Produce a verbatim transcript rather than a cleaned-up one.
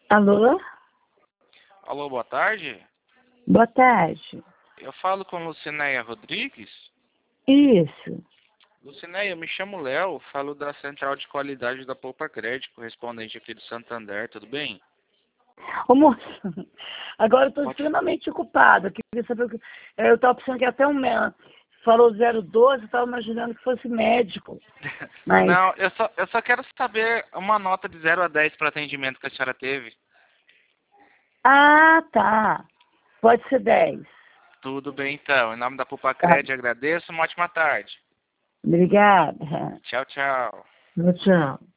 Alô? Alô, boa tarde. Boa tarde. Eu falo com Lucinéia Rodrigues. Isso. Lucinéia, eu me chamo Léo, falo da Central de Qualidade da Poupa Crédito, correspondente aqui do Santander, tudo bem? Ô, moça, agora eu estou Pode... extremamente ocupada. Eu queria saber o que... Eu estava pensando que até um mês falou zero doze, eu estava imaginando que fosse médico. Mas, Não, eu só, eu só quero saber uma nota de zero a dez para atendimento que a senhora teve. ah, tá. Pode ser dez. Tudo bem, então. Em nome da Poupa Tá. Crédito, agradeço. Uma ótima tarde. Obrigada. Tchau, tchau. Tchau.